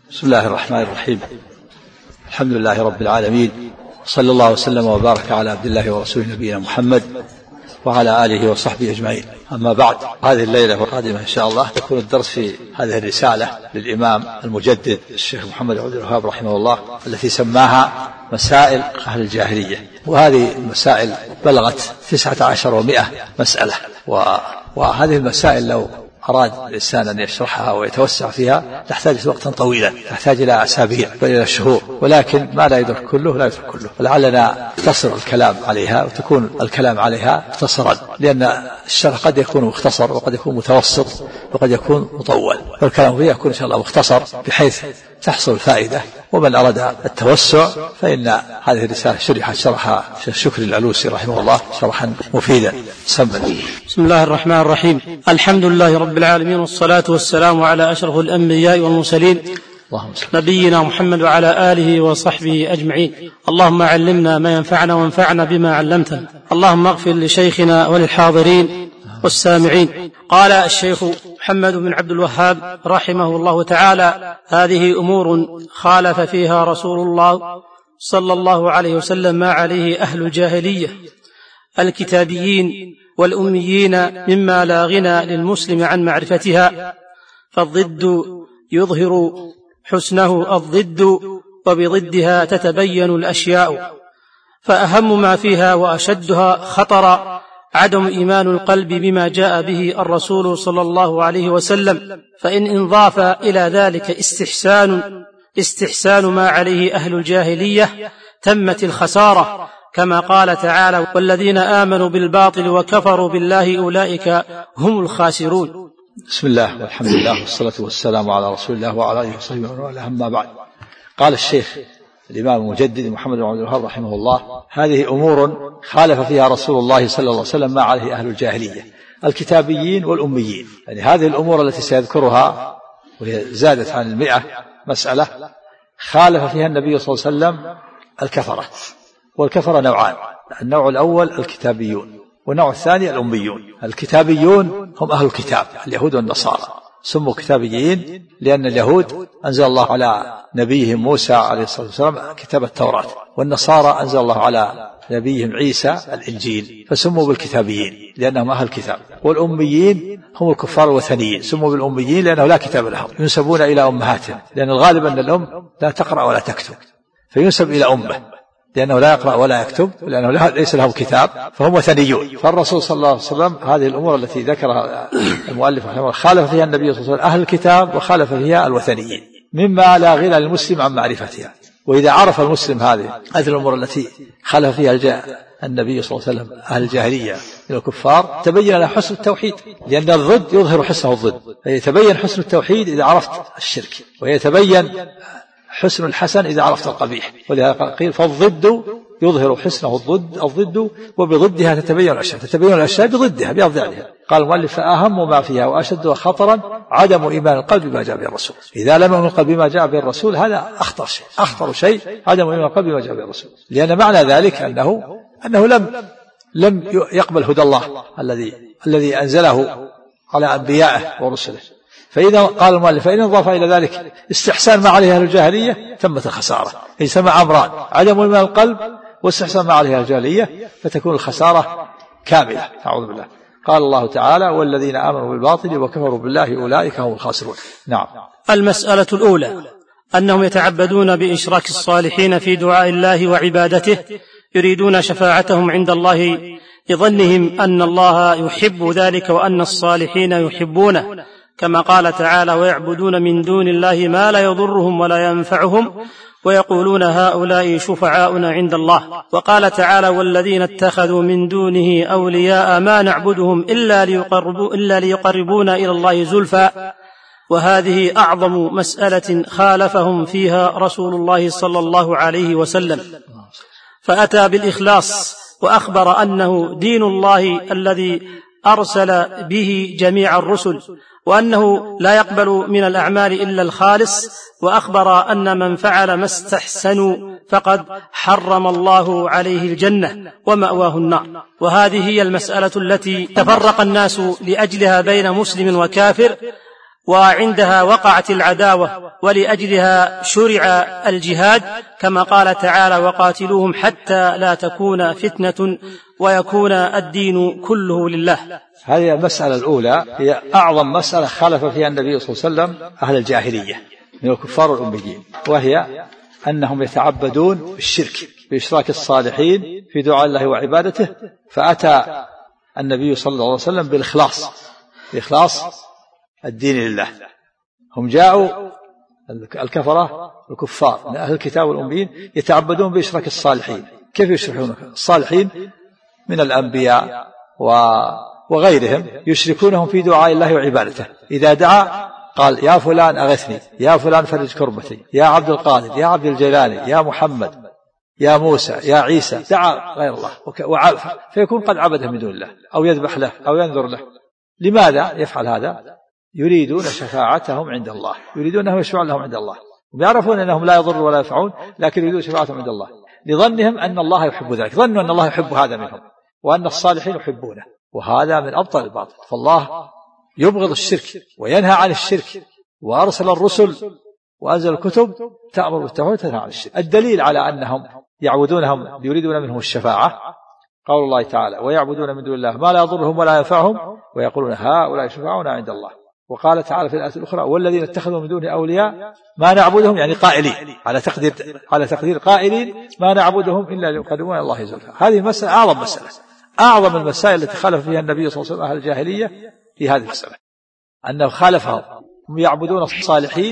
بسم الله الرحمن الرحيم. الحمد لله رب العالمين، صلى الله وسلم وبارك على عبد الله ورسوله نبينا محمد وعلى آله وصحبه أجمعين. أما بعد، هذه الليلة القادمة إن شاء الله يكون الدرس في هذه الرسالة للإمام المجدد الشيخ محمد عبد الوهاب رحمه الله، التي سماها مسائل أهل الجاهلية. وهذه المسائل بلغت 19 مسألة، وهذه المسائل لو أراد الإنسان أن يشرحها ويتوسع فيها تحتاج وقتا طويلا، تحتاج إلى أسابيع بل إلى شهور، ولكن ما لا يدرك كله لا يدرك كله، فلعلنا نختصر الكلام عليها وتكون الكلام عليها مختصرا، لأن الشرح قد يكون مختصر وقد يكون متوسط وقد يكون مطول، فالكلام فيه يكون إن شاء الله مختصر بحيث تحصل الفائدة. ومن أراد التوسع فإن هذه الرسالة شرحها الشيخ شكري العلوسي رحمه الله شرحا مفيدا. بسم الله الرحمن الرحيم. الحمد لله رب العالمين، والصلاة والسلام على أشرف الأنبياء والمرسلين نبينا محمد وعلى آله وصحبه أجمعين. اللهم علمنا ما ينفعنا وانفعنا بما علمتنا. اللهم اغفر لشيخنا وللحاضرين والسامعين. قال الشيخ محمد بن عبد الوهاب رحمه الله تعالى: هذه أمور خالف فيها رسول الله صلى الله عليه وسلم ما عليه أهل الجاهلية الكتابيين والأميين، مما لا غنى للمسلم عن معرفتها، فالضد يظهر حسنه الضد، وبضدها تتبين الأشياء. فأهم ما فيها وأشدها خطرا عدم إيمان القلب بما جاء به الرسول صلى الله عليه وسلم، فإن انضاف إلى ذلك استحسان ما عليه أهل الجاهلية تمت الخسارة، كما قال تعالى: والذين آمنوا بالباطل وكفروا بالله أولئك هم الخاسرون. بسم الله والحمد لله والصلاة والسلام على رسول الله وعلى آله وصحبه ومن والاه. أما بعد، قال الشيخ الإمام المجدد محمد بن عبد الوهاب رحمه الله: هذه أمور خالف فيها رسول الله صلى الله عليه وسلم ما عليه أهل الجاهلية الكتابيين والأميين. يعني هذه الأمور التي سيذكرها وهي زادت عن 100 مسألة خالف فيها النبي صلى الله عليه وسلم الكفرة. والكفرة نوعان: النوع الأول الكتابيون، والنوع الثاني الأميون. الكتابيون هم أهل الكتاب، اليهود والنصارى، سموا كتابيين لأن اليهود أنزل الله على نبيهم موسى عليه الصلاة والسلام كتاب التوراة، والنصارى أنزل الله على نبيهم عيسى الإنجيل، فسموا بالكتابيين لأنهم أهل الكتاب. والأميين هم الكفار الوثنيين، سموا بالأميين لأنه لا كتاب لهم، ينسبون إلى أمهاتهم، لأن الغالب أن الأم لا تقرأ ولا تكتب، فينسب إلى أمه لأنه لا يقرأ ولا يكتب، لأنه ليس له كتاب، فهم وثنيون. فالرسول صلى الله عليه وسلم هذه الأمور التي ذكرها المؤلف رحمه الله خالف فيها النبي صلى الله عليه وسلم أهل الكتاب وخالف فيها الوثنيين، مما لا غنى للمسلم عن معرفتها. وإذا عرف المسلم هذه الأمور التي خالف فيها النبي صلى الله عليه وسلم أهل الجاهلية من الكفار، تبين له حسن التوحيد، لأن الضد يظهر حسنه الضد، فيتبين حسن التوحيد إذا عرفت الشرك، ويتبين حسن الحسن إذا عرفت القبيح. ولهذا قيل: فالضد يظهر حسنه الضد، وبضدها تتبين الأشياء، تتبين الأشياء بضدها بأضدادها. قال المؤلف: فأهم ما فيها وأشدها خطرا عدم إيمان القلب بما جاء به الرسول. إذا لم يؤمن القلب بما جاء به الرسول، هذا أخطر شيء عدم إيمان القلب بما جاء به الرسول، لأن معنى ذلك أنه لم يقبل هدى الله الذي أنزله على أنبيائه ورسله. فإذا قال المؤلف: فإن انضاف إلى ذلك استحسان ما عليه أهل الجاهلية تمت الخسارة. اجتمع أمران: عدم إيمان القلب واستحسان ما عليه أهل الجاهلية، فتكون الخسارة كاملة. أعوذ بالله. قال الله تعالى: والذين آمنوا بالباطل وكفروا بالله أولئك هم الخاسرون. نعم. المسألة الأولى أنهم يتعبدون بإشراك الصالحين في دعاء الله وعبادته، يريدون شفاعتهم عند الله لظنهم أن الله يحب ذلك وأن الصالحين يحبونه، كما قال تعالى: ويعبدون من دون الله ما لا يضرهم ولا ينفعهم ويقولون هؤلاء شفعاؤنا عند الله. وقال تعالى: والذين اتخذوا من دونه أولياء ما نعبدهم إلا ليقربونا إلى الله زلفى. وهذه أعظم مسألة خالفهم فيها رسول الله صلى الله عليه وسلم، فأتى بالإخلاص وأخبر أنه دين الله الذي أرسل به جميع الرسل، وأنه لا يقبل من الأعمال إلا الخالص، وأخبر أن من فعل ما استحسنوا فقد حرم الله عليه الجنة ومأواه النار. وهذه هي المسألة التي تفرق الناس لأجلها بين مسلم وكافر، وعندها وقعت العداوة، ولأجلها شرع الجهاد، كما قال تعالى: وقاتلوهم حتى لا تكون فتنة ويكون الدين كله لله. هذه المسألة الأولى هي أعظم مسألة خالف فيها النبي صلى الله عليه وسلم أهل الجاهلية من الكفار والأميين، وهي أنهم يتعبدون بالشرك بإشراك الصالحين في دعاء الله وعبادته، فأتى النبي صلى الله عليه وسلم بإخلاص الدين لله. هم جاءوا الكفرة الكفار من أهل الكتاب والأميين يتعبدون بإشراك الصالحين. كيف يشركون الصالحين من الأنبياء وغيرهم؟ يشركونهم في دعاء الله وعبادته. إذا دعا قال: يا فلان أغثني، يا فلان فرج كربتي، يا عبد القادر، يا عبد الجلال، يا محمد، يا موسى، يا عيسى. دعا غير الله فيكون قد عبده من دون الله، أو يذبح له أو ينذر له. لماذا يفعل هذا؟ يريدون شفاعتهم عند الله، يريدون أنهم يشفعون لهم عند الله، ويعرفون أنهم لا يضر ولا ينفعون، لكن يريدون شفاعتهم عند الله لظنهم أن الله يحب ذلك. ظنوا أن الله يحب هذا منهم، وأن الصالحين يحبونه، وهذا من أبطل الباطل. فالله يبغض الشرك وينهى عن الشرك، وأرسل الرسل وأنزل الكتب تأمر بالتوحيد وتنهى عن الشرك. الدليل على أنهم يعبدونهم يريدون منهم الشفاعة قول الله تعالى: ويعبدون من دون الله ما لا يضرهم ولا ينفعهم ويقولون هؤلاء شفاعنا عند الله. وقال تعالى في الآية الأخرى: والذين اتخذوا من دونه أولياء ما نعبدهم، يعني قائلين على تقدير قائلين ما نعبدهم إلا ليقربونا الله زلفى. هذه مسألة أعظم المسائل التي خالف فيها النبي صلى الله عليه وسلم أهل الجاهلية في هذه المسألة، أنه خالفهم. هم يعبدون الصالحين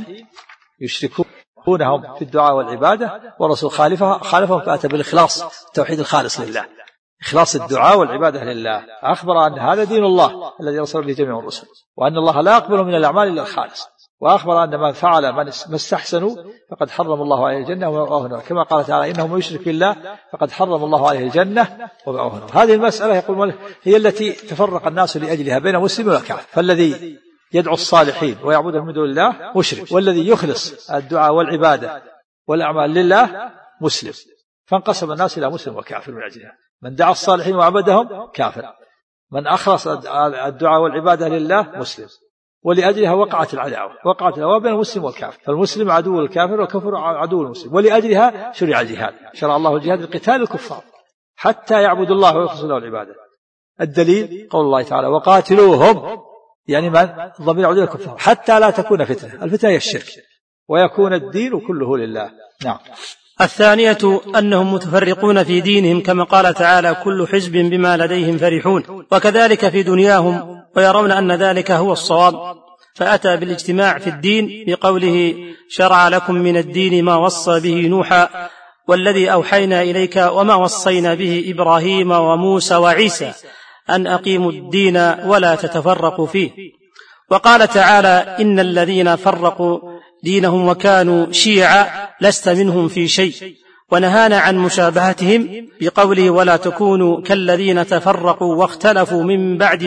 يشركونهم في الدعاء والعبادة، والرسول خالفهم فأتى بالإخلاص، التوحيد الخالص لله، إخلاص الدعاء والعبادة لله. أخبر أن هذا دين الله الذي رسل به جميع الرسل، وأن الله لا يقبل من الأعمال إلا الخالص. وأخبر أن من فعل ما استحسنوا فقد حرم الله عليه الجنة ومأواه النار، كما قال تعالى: إنه من يشرك بالله فقد حرم الله عليه الجنة ومأواه النار. هذه المسألة يقول هي التي تفرق الناس لأجلها بين مسلم وكافر. فالذي يدعو الصالحين ويعبدهم من دون الله مشرك، والذي يخلص الدعاء والعبادة والأعمال لله مسلم. فانقسم الناس إلى مسلم وكافر من أجلها. من دعا الصالحين وعبدهم كافر، من أخلص الدعاء والعبادة لله مسلم. ولأجلها وقعت العداوة بين المسلم والكافر، فالمسلم عدو الكافر والكفر عدو المسلم. ولأجلها شرع الجهاد، شرع الله الجهاد لقتال الكفار حتى يعبدوا الله ويخلصوا له العبادة. الدليل قول الله تعالى: وقاتلوهم، يعني من ضمير عدو الكفار، حتى لا تكون فتنة. الفتنة هي الشرك، ويكون الدين كله لله. نعم. الثانية أنهم متفرقون في دينهم، كما قال تعالى: كل حزب بما لديهم فرحون. وكذلك في دنياهم، ويرون أن ذلك هو الصواب، فأتى بالاجتماع في الدين بقوله: شرع لكم من الدين ما وصى به نوحا والذي أوحينا إليك وما وصينا به إبراهيم وموسى وعيسى أن أقيموا الدين ولا تتفرقوا فيه. وقال تعالى: إن الذين فرقوا دينهم وكانوا شيعا لست منهم في شيء. ونهانا عن مشابهتهم بقوله: ولا تكونوا كالذين تفرقوا واختلفوا من بعد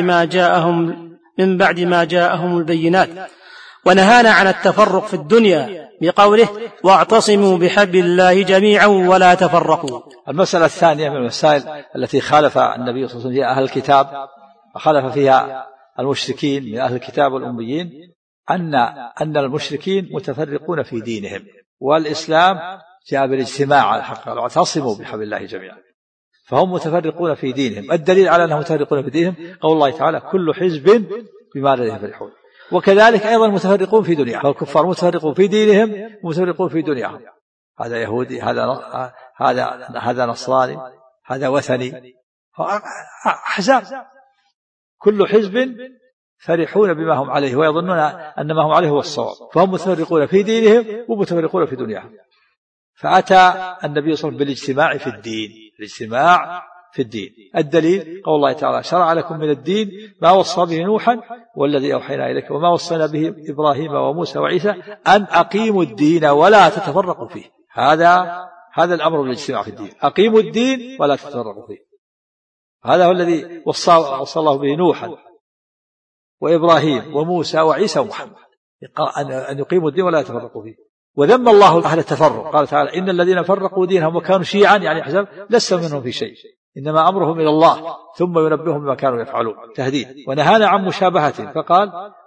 ما جاءهم البينات. ونهانا عن التفرق في الدنيا بقوله: واعتصموا بحبل الله جميعا ولا تفرقوا. المسألة الثانية من المسائل التي خالف النبي صلى الله عليه وسلم فيها أهل الكتاب وخالف فيها المشركين من أهل الكتاب والأميين، أن المشركين متفرقون في دينهم، والإسلام جاء بالاجتماع على الحق: واعتصموا بحبل الله جميعا. فهم متفرقون في دينهم. الدليل على أنهم متفرقون في دينهم قول الله تعالى: كل حزب بما لديهم فرحون. وكذلك أيضا متفرقون في دنياهم، فالكفار متفرقون في دينهم ومتفرقون في دنياهم، هذا يهودي، هذا نصراني، هذا وثني، أحزاب. كل حزب فرحون بما هم عليه ويظنون أن ما هم عليه هو الصواب. فهم متفرقون في دينهم ومتفرقون في دنياهم. فأتى النبي صلى الله عليه وسلم بالاجتماع في الدين، الاجتماع في الدين. الدليل قول الله تعالى: شرع لكم من الدين ما وصى به نوحا والذي أوحينا إليك وما وصينا به إبراهيم وموسى وعيسى أن أقيموا الدين ولا تتفرقوا فيه. هذا الأمر بالاجتماع في الدين، أقيموا الدين ولا تتفرقوا فيه. هذا هو الذي وصى الله به نوحا وإبراهيم وموسى وعيسى ومحمد، أن يقيموا الدين ولا يتفرقوا فيه. وذم الله أهل التفرق، قال تعالى: إن الذين فرقوا دينهم وكانوا شيعا، يعني أحزاب، لست منهم في شيء، إنما أمرهم إلى الله ثم ينبئهم بما كانوا يفعلون. تهديد. ونهانا عن مشابهتهم، فقال: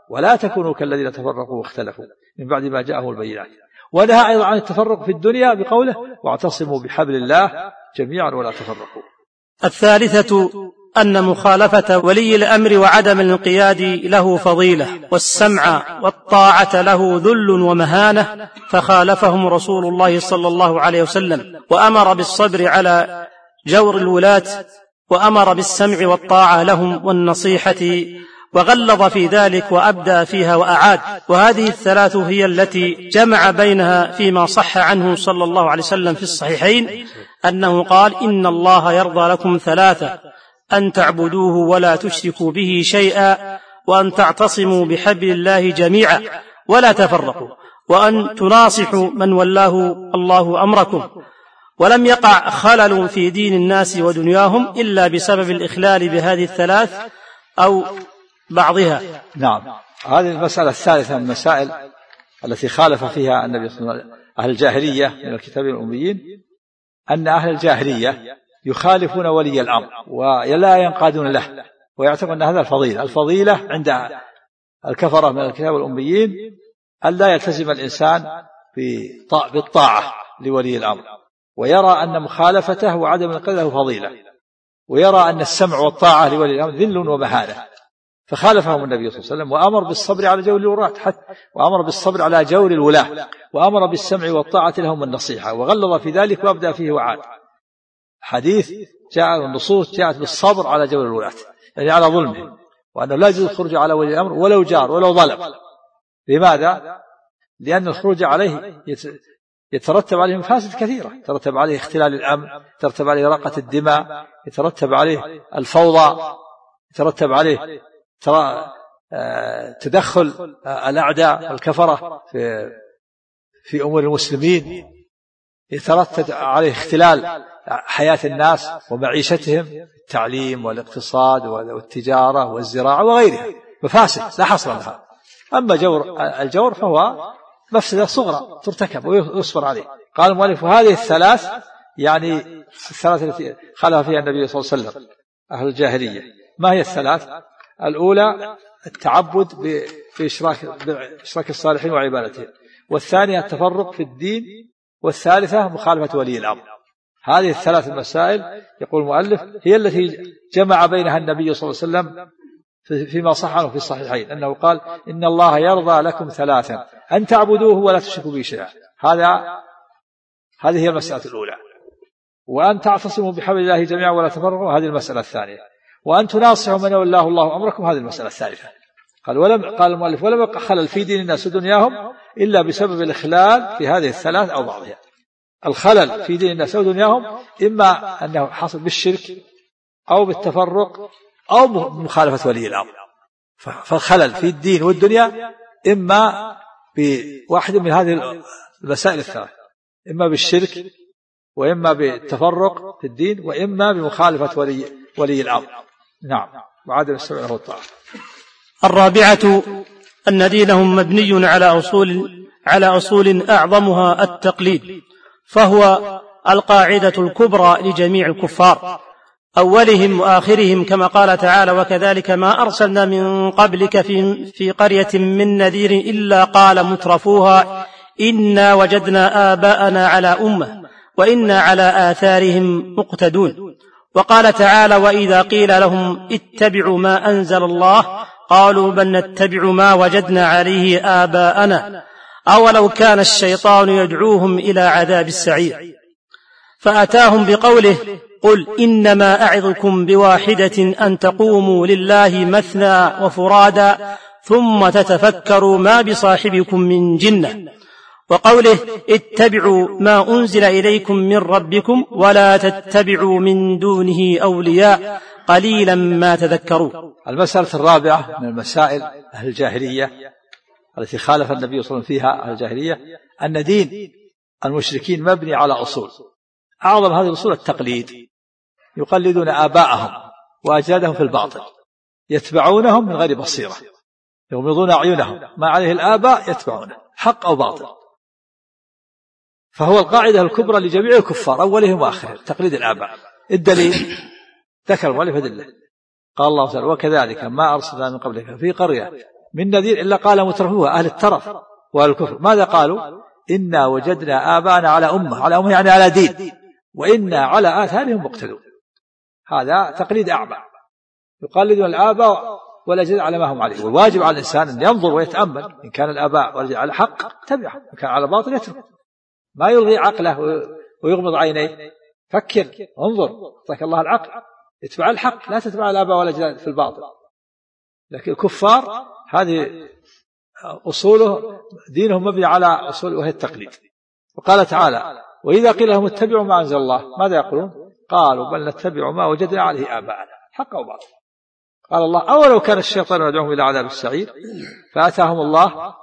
ولا تكونوا كالذين تفرقوا واختلفوا من بعد ما جاءهم البينات. ونهى أيضا عن التفرق في الدنيا بقوله واعتصموا بحبل الله جميعا ولا تفرقوا. الثالثة أن مخالفة ولي الأمر وعدم الانقياد له فضيلة، والسمع والطاعة له ذل ومهانة، فخالفهم رسول الله صلى الله عليه وسلم وأمر بالصبر على جور الولاة، وأمر بالسمع والطاعة لهم والنصيحة، وغلظ في ذلك وأبدى فيها وأعاد. وهذه الثلاث هي التي جمع بينها فيما صح عنه صلى الله عليه وسلم في الصحيحين أنه قال: إن الله يرضى لكم ثلاثة: أن تعبدوه ولا تشركوا به شيئا، وأن تعتصموا بحبل الله جميعا ولا تفرقوا، وأن تناصحوا من ولاه الله أمركم. ولم يقع خلل في دين الناس ودنياهم إلا بسبب الإخلال بهذه الثلاث أو بعضها. نعم، هذه المسألة الثالثة من المسائل التي خالف فيها النبي صلى الله عليه وسلم أهل الجاهلية من الكتاب الأميين، أن أهل الجاهلية يخالفون ولي الأمر ولا ينقادون له، ويعتقدون أن هذا الفضيلة عند الكفرة من الكتاب الأميين أن لا يلتزم الإنسان بالطاعة لولي الأمر، ويرى أن مخالفته وعدم الانقياد له فضيلة، ويرى أن السمع والطاعة لولي الأمر ذل ومهانة. فخالفهم النبي صلى الله عليه وسلم وأمر بالصبر على جور الولاة، وأمر بالصبر على جور الولاة، وأمر بالسمع والطاعة لهم النصيحة، وغلظ في ذلك وأبدى فيه وعاد. حديث جاء النصوص جاءت بالصبر على جور الولاة، يعني على ظلمهم، وأنه لا يجوز الخروج على ولي الأمر ولو جار ولو ظلم. لماذا؟ لأن الخروج عليه يترتب عليه مفاسد كثيرة، يترتب عليه اختلال الأمن، يترتب عليه راقة الدماء، يترتب عليه الفوضى، يترتب عليه تدخل الأعداء الكفرة في أمور المسلمين، يترتب عليه اختلال حياة الناس ومعيشتهم، التعليم والاقتصاد والتجارة والزراعة وغيرها، مفاسد لا حصر لها. أما الجور فهو مفسدة صغرى ترتكب ويصبر عليه. قال المؤلف: هذه الثلاث، يعني الثلاث التي خالف فيها النبي صلى الله عليه وسلم أهل الجاهلية. ما هي الثلاث؟ الأولى التعبد بإشراك الصالحين وعبادتهم، والثانية التفرق في الدين، والثالثة مخالفة ولي الأمر. هذه الثلاث المسائل يقول المؤلف هي التي جمع بينها النبي صلى الله عليه وسلم فيما صح عنه في الصحيحين أنه قال: إن الله يرضى لكم ثلاثا: أن تعبدوه ولا تشركوا به شيئا. هذه هي المسألة الأولى. وأن تعتصموا بحبل الله جميعا ولا تفرقوا، هذه المسألة الثانية. وأن تناصحوا من ولاه الله أمركم، هذه المسألة الثالثة. قال المؤلف: ولم يقع خلل في دين الناس ودنياهم إلا بسبب الإخلال في هذه الثلاث أو بعضها. الخلل في دين الناس ودنياهم إما أنه حصل بالشرك أو بالتفرق أو بمخالفة ولي الأمر. فالخلل في الدين والدنيا إما بواحد من هذه المسائل الثلاث، إما بالشرك، وإما بالتفرق في الدين، وإما بمخالفة ولي الأمر. نعم، وعدم السمع له والطاعة. الرابعة أن دينهم مبني على أصول أعظمها التقليد، فهو القاعدة الكبرى لجميع الكفار أولهم وآخرهم، كما قال تعالى: وكذلك ما أرسلنا من قبلك في قرية من نذير إلا قال مترفوها إنا وجدنا آباءنا على أمة وإنا على آثارهم مقتدون. وقال تعالى: وإذا قيل لهم اتبعوا ما أنزل الله قالوا بل نتبع ما وجدنا عليه آباءنا أولو كان الشيطان يدعوهم إلى عذاب السعير. فأتاهم بقوله: قل إنما أعظكم بواحدة أن تقوموا لله مثنى وفرادا ثم تتفكروا ما بصاحبكم من جنة. وقوله: اتبعوا ما أنزل إليكم من ربكم ولا تتبعوا من دونه أولياء قليلا ما تذكرون. المسألة الرابعة من المسائل أهل الجاهلية التي خالف النبي صلى الله عليه وسلم فيها أهل الجاهلية أن دين المشركين مبني على أصول. أعظم هذه الأصول التقليد، يقلدون آباءهم وأجدادهم في الباطل، يتبعونهم من غير بصيرة، يغمضون أعينهم، ما عليه الآباء يتبعونه حق أو باطل. فهو القاعدة الكبرى لجميع الكفار أولهم وآخرهم، تقليد الآباء. الدليل ذكر المؤلف أدلة. قال الله تعالى: وكذلك ما أرسلنا من قبلك في قرية من نذير إلا قال مترفوها أهل الترف وأهل الكفر. ماذا قالوا؟ إنا وجدنا آباءنا على أمة يعني على دين وإنا على آثارهم مقتدون. هذا تقليد أعمى، يقلدون الآباء والأجداد على ما هم عليه. والواجب على الإنسان أن ينظر ويتأمل، إن كان الآباء والأجداد على حق تبعه، إن كان على باطل يترك، ما يلغي عقله ويغمض عينيه. فكر، انظر، اعطاك الله العقل، اتبع الحق، لا تتبع الآباء والأجداد في الباطل. لكن الكفار هذه أصوله، دينهم مبني على أصول وهي التقليد. وقال تعالى: وإذا قيل لهم اتبعوا ما أنزل الله ماذا يقولون؟ قالوا بل نتبع ما وجدنا عليه آباءنا، حق أو باطل. قال الله: أولو كان الشيطان يدعوهم إلى عذاب السعير فأتاهم الله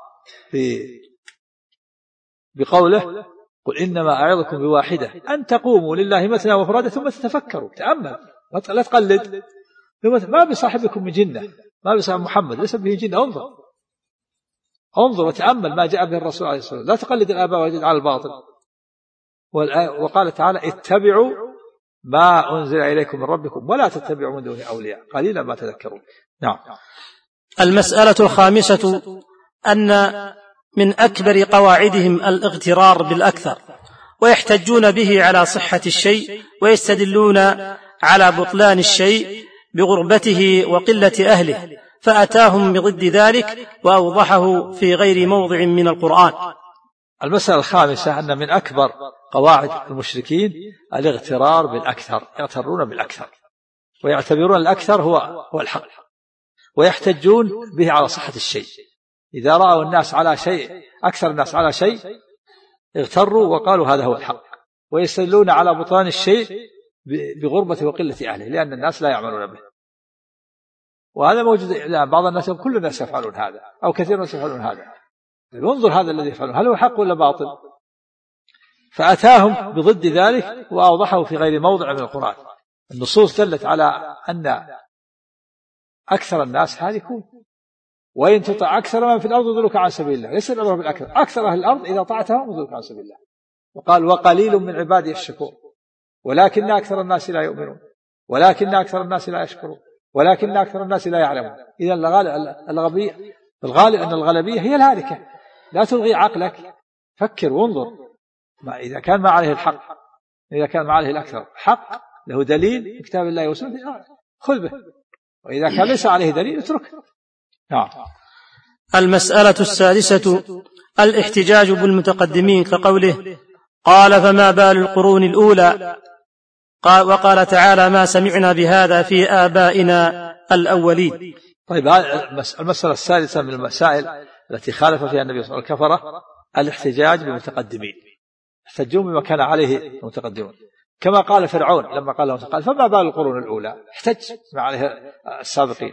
بقوله: قل إنما أعظكم بواحدة أن تقوموا لله مثنى وفرادى ثم تتفكروا. تأمل، لا تقلد، ما بصاحبكم من جنة، ما بصاحب محمد ليس به جنة. انظر وتأمل ما جاء به الرسول عليه الصلاة والسلام، لا تقلد الآباء والأجداد على الباطل. وقال تعالى: اتبعوا ما أنزل إليكم من ربكم ولا تتبعوا من دونه أولياء قليلا ما تذكرون. نعم. المسألة الخامسة أن من أكبر قواعدهم الاغترار بالأكثر، ويحتجون به على صحة الشيء، ويستدلون على بطلان الشيء بغربته وقلة أهله، فأتاهم بضد ذلك وأوضحه في غير موضع من القرآن. المسألة الخامسة أن من أكبر قواعد المشركين الاغترار بالأكثر، يغترون بالأكثر ويعتبرون الأكثر هو الحق، ويحتجون به على صحة الشيء. إذا رأوا الناس على شيء، أكثر الناس على شيء، اغتروا وقالوا هذا هو الحق، ويستدلون على بطلان الشيء بغربة وقلة أهله، لأن الناس لا يعملون به. وهذا موجود الآن، بعض الناس، كل الناس يفعلون هذا أو كثير من الناس يفعلون هذا. انظر هذا الذي يفعلون هل هو حق ولا باطل؟ فأتاهم بضد ذلك وأوضحه في غير موضع من القرآن. النصوص دلت على أن أكثر الناس هالكون، وإن تطع أكثر من في الأرض يضلوك عن سبيل الله. ليس الأمر بالأكثر، أكثر أهل الأرض إذا طعتهم يضلوك عن سبيل الله. وقال: وقليل من عبادي الشكور ولكن أكثر الناس لا يؤمنون ولكن أكثر الناس لا يشكرون ولكن أكثر الناس لا يعلمون. إذا الغالب أن الغلبية هي الهالكة. لا تلغي عقلك، فكر وانظر. إذا كان ما عليه الحق، إذا كان ما عليه الأكثر حق له دليل في كتاب الله وسنة خذ به، وإذا كان ليس عليه دليل اتركه. نعم. المسألة السادسة الاحتجاج بالمتقدمين، كقوله: قال فما بال القرون الأولى، وقال تعالى: ما سمعنا بهذا في آبائنا الأولين. طيب، المسألة السادسة من المسائل التي خالف فيها النبي صلى الله عليه وسلم الكفرة الاحتجاج بالمتقدمين، يحتجون بما كان عليه المتقدمون، كما قال فرعون لما قال لهم: قال فما بال القرون الأولى، احتج ما عليه السابقين.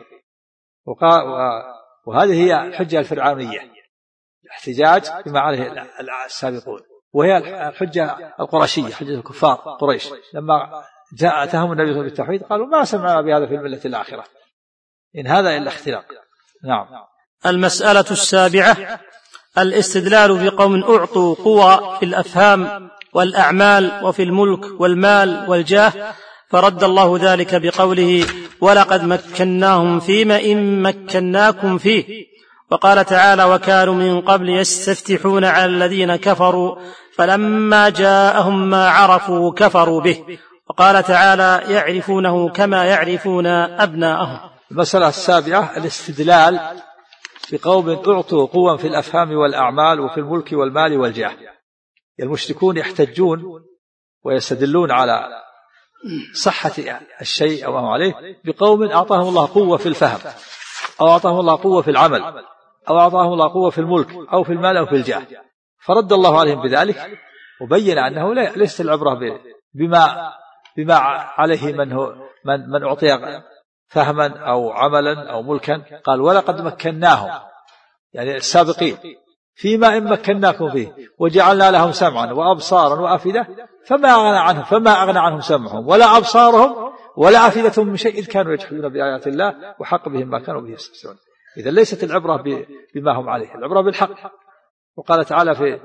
وهذه هي الحجة الفرعونية، الاحتجاج بما عليه السابقون، وهي الحجة القرشية، حجة الكفار قريش لما جاءتهم النبي صلى الله عليه وسلم بالتوحيد قالوا: ما سمعنا بهذا في الملة الآخرة، إن هذا إلا اختلاق. نعم. المسألة السابعة الاستدلال بقوم أعطوا قوى في الأفهام والأعمال وفي الملك والمال والجاه، فرد الله ذلك بقوله: ولقد مكناهم فيما إن مكناكم فيه. وقال تعالى: وكانوا من قبل يستفتحون على الذين كفروا فلما جاءهم ما عرفوا كفروا به. وقال تعالى: يعرفونه كما يعرفون أبناءهم. المسألة السابعة الاستدلال بقوم أعطوا قوة في الأفهام والأعمال وفي الملك والمال والجاه. المشركون يحتجون ويستدلون على صحة الشيء أو ما عليه بقوم أعطاهم الله قوة في الفهم، أو أعطاهم الله قوة في العمل، أو أعطاهم الله قوة في الملك أو في المال أو في الجاه، فرد الله عليهم بذلك وبين أنه ليس العبرة بما عليه من أعطي فهما أو عملا أو ملكا. قال: ولقد مكناهم، يعني السابقين، فيما إن مكناكم فيه وجعلنا لهم سمعا وأبصارا وأفئدة فما أغنى عنهم سمعهم ولا أبصارهم ولا أفئدتهم من شيء إذ كانوا يجحدون بآيات الله وحق بهم ما كانوا به يستهزئون. إذا ليست العبرة بما هم عليه، العبرة بالحق. وقال تعالى في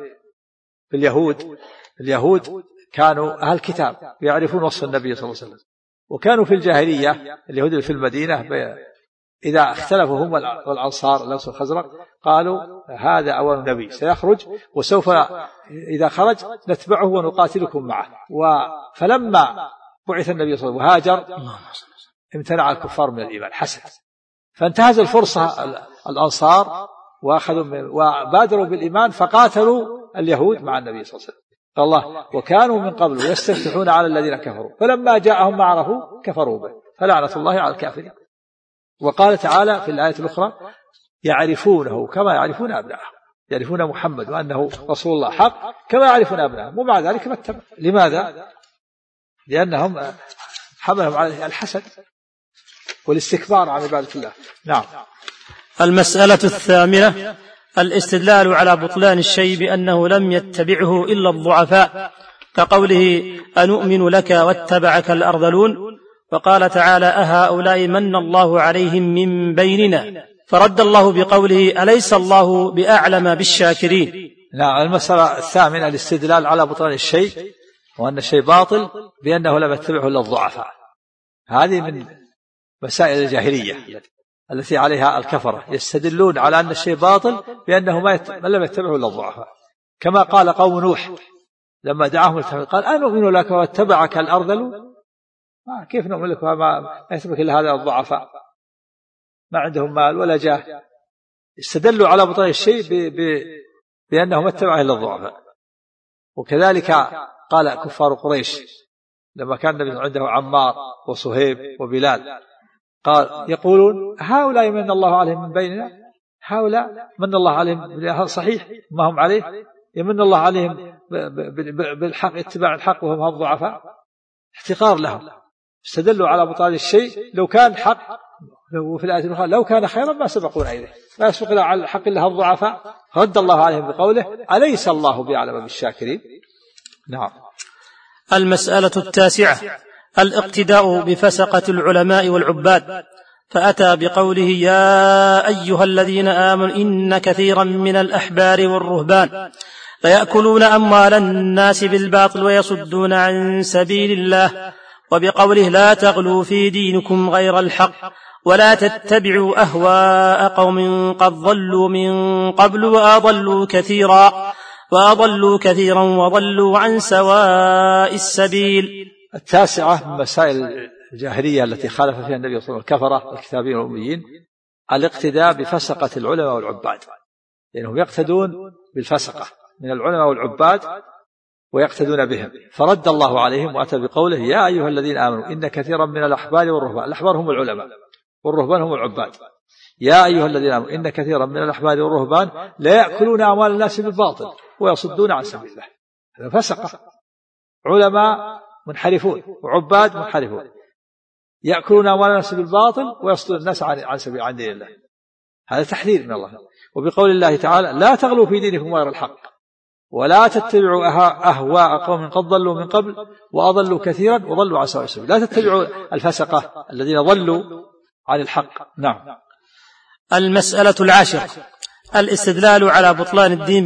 اليهود كانوا أهل كتاب يعرفون وصف النبي صلى الله عليه وسلم، وكانوا في الجاهلية اليهود في المدينة إذا اختلفوا هم والأنصار الأوس والخزرج قالوا هذا أول نبي سيخرج وسوف إذا خرج نتبعه ونقاتلكم معه. فلما بعث النبي صلى الله عليه وسلم وهاجر امتنع الكفار من الإيمان حسد، فانتهز الفرصة الأنصار وبادروا بالإيمان فقاتلوا اليهود مع النبي صلى الله عليه وسلم. قال الله وكانوا من قبل يستفتحون على الذين كفروا فلما جاءهم ما عرفوا كفروا به فلعنة الله على الكافرين. وقال تعالى في الآية الأخرى يعرفونه كما يعرفون أبناءهم، يعرفون محمد وأنه رسول الله حق كما يعرفون أبناءهم ومع ذلك ما اتبعوا. لماذا؟ لأنهم حملهم على الحسد والاستكبار عن عبادة الله. نعم. المسألة الثامنة الاستدلال على بطلان الشيء بأنه لم يتبعه إلا الضعفاء، كقوله أنؤمن لك واتبعك الأرذلون، وقال تعالى أهؤلاء من الله عليهم من بيننا، فرد الله بقوله أليس الله بأعلم بالشاكرين. نعم. المسألة الثامنة الاستدلال على بطلان الشيء وأن الشيء باطل بأنه لم يتبعه إلا الضعفاء. هذه من مسائل الجاهلية التي عليها الكفرة، يستدلون على أن الشيء باطل بأنه ما لم يتبعه إلا الضعفاء، كما قال قوم نوح لما دعاهم قال أنؤمن لك واتبعك الأرذلون. كيف نؤمن لك وما يتبعك إلا هذا الضعفاء ما عندهم مال ولا جاه؟ استدلوا على بطلان الشيء بأنه ما اتبعه إلا الضعفاء. وكذلك قال كفار قريش لما كان النبي عنده عمار وصهيب وبلال قال يقولون هؤلاء من الله عليهم من بيننا، هؤلاء من الله عليهم صحيح ما هم عليه، يمن الله عليهم بالحق اتباع الحق وهم الضعفاء، احتقار لهم. استدلوا على بطلان الشيء لو كان حق، وفي الآية الأخرى لو كان خيرا ما سبقونا إليه، ما يسبق على الحق إلا الضعفاء. رد الله عليهم بقوله أليس الله بأعلم بالشاكرين. نعم. المسألة التاسعة الاقتداء بفسقة العلماء والعباد، فأتى بقوله يا أيها الذين آمنوا إن كثيرا من الأحبار والرهبان ليأكلون أموال الناس بالباطل ويصدون عن سبيل الله، وبقوله لا تغلوا في دينكم غير الحق ولا تتبعوا أهواء قوم قد ضلوا من قبل وأضلوا كثيرا وضلوا عن سواء السبيل. التاسعة من مسائل الجاهلية التي خالف فيها النبي صلى الله عليه وسلم الكفرة والكتابين والأميين الاقتداء بفسقة العلماء والعباد، لأنهم يقتدون بالفسقة من العلماء والعباد ويقتدون بهم. فرد الله عليهم وأتى بقوله يا أيها الذين آمنوا إن كثيرا من الأحبار والرهبان، الأحبار هم العلماء والرهبان هم العباد، يا أيها الذين آمنوا إن كثيرا من الأحبار والرهبان لا يأكلون أموال الناس بالباطل ويصدون عن سبيل الله. هذا فسقة، علماء منحرفون وعباد منحرفون يأكلون أموال الناس بالباطل ويصدون الناس عن دين الله. هذا تحذير من الله. وبقول الله تعالى لا تغلوا في دينكم غير الحق ولا تتبعوا أهواء قوم قد ضلوا من قبل وأضلوا كثيرا وضلوا عن سواء السبيل. لا تتبعوا الفسقة الذين ضلوا عن الحق. نعم. المسألة العاشرة الاستدلال على بطلان الدين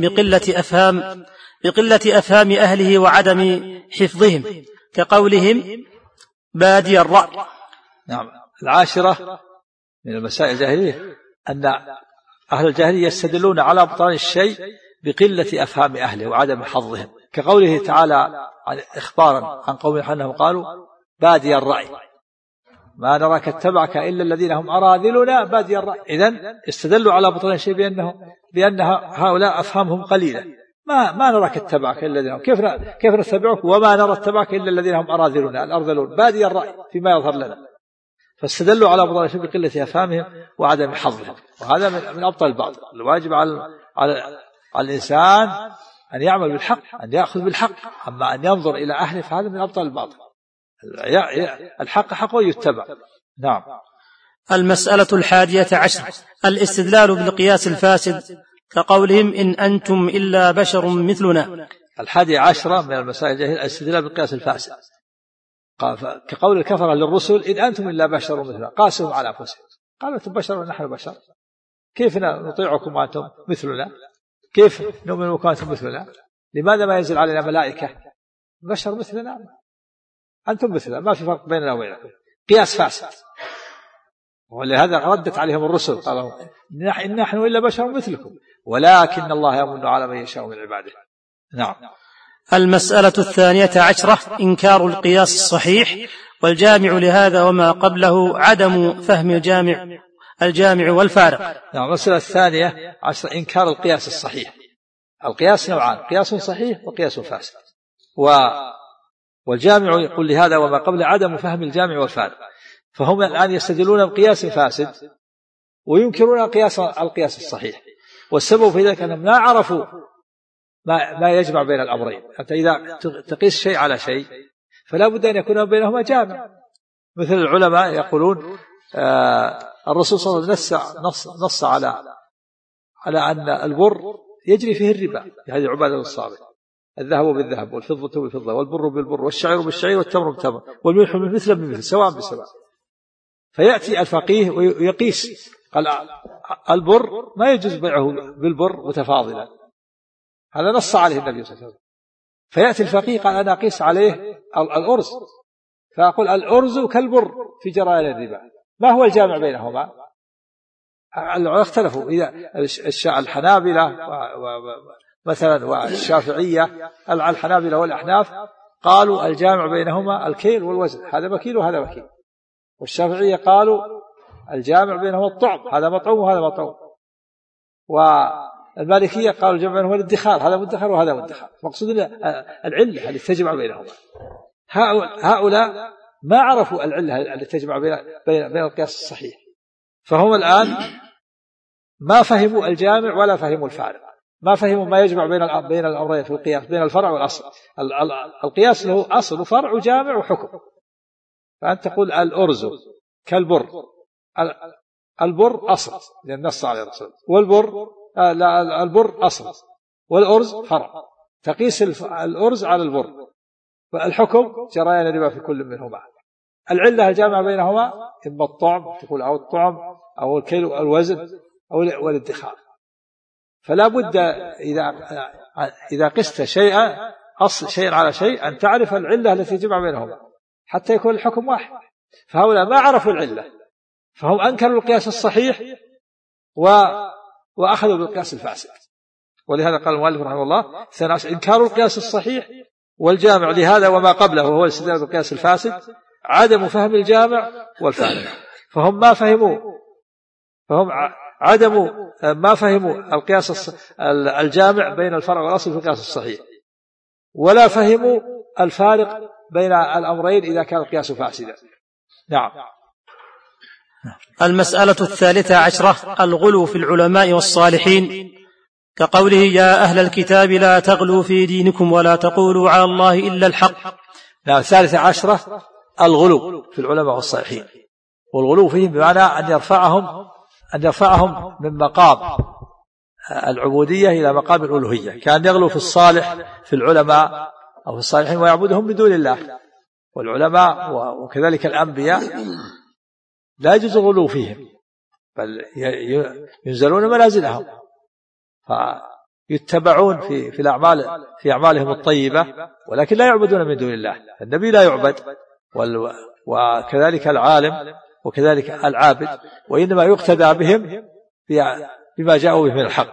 بقلة أفهام أهله وعدم حفظهم، كقولهم بادي الرأي. نعم. العاشرة من المسائل الجاهلية أن أهل الجاهلية يستدلون على بطلان الشيء بقلة أفهام أهله وعدم حظهم، كقوله تعالى إخبارا عن قوم أنهم قالوا بادي الرأي ما نراك اتبعك إلا الذين هم أراذلنا بادي الرأي. إذن استدلوا على بطلان الشيء بأن هؤلاء أفهامهم قليلة، ما نراك اتبعك إلا الذين هم كيف نتبعك وما نرى اتبعك إلا الذين هم أراذلنا الأرذلون بادي الرأي فيما يظهر لنا. فاستدلوا على بطلان الشيء بقلة أفهامهم وعدم حظهم، وهذا من أبطل الباطل. الواجب على الإنسان أن يعمل بالحق، أن يأخذ بالحق، أما أن ينظر إلى أهله فهذا من أبطل الباطل. الحق حق ويتبع. نعم. المسألة 11 الاستدلال بالقياس الفاسد، كقولهم إن أنتم إلا بشر مثلنا. 11 من المسائل الجاهلية الاستدلال بالقياس الفاسد، كقول الكفرة للرسل إن أنتم إلا بشر مثلنا، قاسهم على أنفسهم قالوا أنتم بشر ونحن بشر، كيف نطيعكم وأنتم مثلنا؟ كيف نؤمن بكم وأنتم مثلنا؟ لماذا ما ينزل علينا ملائكة؟ بشر مثلنا أنتم مثلنا، ما في فرق بيننا وبينكم. قياس فاسد. ولهذا ردت عليهم الرسل قالوا إن نحن إلا بشر مثلكم ولكن الله يمن على من يشاء من عباده. نعم. المسألة 12 إنكار القياس الصحيح، والجامع لهذا وما قبله عدم فهم الجامع والفارق. نعم. المسألة 12 إنكار القياس الصحيح. القياس نوعان، قياس صحيح وقياس فاسد، والجامع يقول لهذا وما قبله عدم فهم الجامع والفارق. فهم الآن يستدلون بقياس فاسد وينكرون القياس الصحيح، والسبب في ذلك أنهم لا عرفوا ما يجمع بين الأمرين. حتى إذا تقيس شيء على شيء فلا بد أن يكون بينهما جامع. مثل العلماء يقولون الرسول صلى الله عليه وسلم نص على أن البر يجري فيه الربا في هذه عبادة الصابر، الذهب بالذهب والفضة بالفضة والبر بالبر والشعير بالشعير والتمر بالتمر والملح بالمثل بالمثل سواء بسواء. فيأتي الفقيه ويقيس قال البر ما يجوز بيعه بالبر متفاضلا، هذا نص عليه النبي صلى الله عليه وسلم. فيأتي الفقيه قال أنا أقيس عليه الأرز، فأقول الأرز كالبر في جرائم الربا، ما هو الجامع بينهما؟ اختلفوا. إذا الحنابلة مثلا والشافعية، الحنابلة والأحناف قالوا الجامع بينهما الكيل والوزن، هذا مكيل وهذا مكيل. والشافعية قالوا الجامع بينهما الطعم، هذا مطعوم وهذا مطعوم. والمالكية قالوا الجامع بينهما الادخار، هذا مدخر وهذا مدخر. مقصود العلة التي تجمع بينهما. هؤلاء ما عرفوا العلة التي تجمع بين القياس الصحيح، فهم الآن ما فهموا الجامع ولا فهموا الفارق، ما فهموا ما يجمع بين الأمرين في القياس، بين الفرع والأصل. القياس له أصل وفرع وجامع وحكم. فأنت تقول الأرز كالبر، البر أصل لأن نص عليه الرسول، والبر البر أصل والأرز فرع، تقيس الأرز على البر، والحكم جريان الربا في كل منهما. العلة الجامعة بينهما إما الطعم تقول أو الطعم أو الكيل أو الوزن أو الادخار. فلا بد إذا قست شيئا على شيء أن تعرف العلة التي تجمع بينهما حتى يكون الحكم واحد. فهؤلاء ما عرفوا العلة، فهم أنكروا القياس الصحيح وأخذوا بالقياس الفاسد. ولهذا قال المؤلف رحمه الله إنكار القياس الصحيح، والجامع لهذا وما قبله وهو الاستدلال بالقياس الفاسد عدم فهم الجامع والفارق. فهم عدم ما فهموا القياس الجامع بين الفرع والأصل في القياس الصحيح، ولا فهموا الفارق بين الأمرين إذا كان القياس فاسدا. نعم. المسألة 13 الغلو في العلماء والصالحين، كقوله يا أهل الكتاب لا تغلوا في دينكم ولا تقولوا على الله إلا الحق. نعم. 13 الغلو في العلماء والصالحين، والغلو فيهم بمعنى أن يرفعهم من مقام العبودية إلى مقام الألوهية، كان يغلو في الصالح في العلماء أو في الصالحين ويعبدهم من دون الله. والعلماء وكذلك الأنبياء لا يجوز الغلو فيهم، بل ينزلون منازلهم فيتبعون في الأعمال في أعمالهم الطيبة، ولكن لا يعبدون من دون الله. النبي لا يعبد، وكذلك العالم وكذلك العابد، وإنما يقتدى بهم بما جاءوا به من الحق.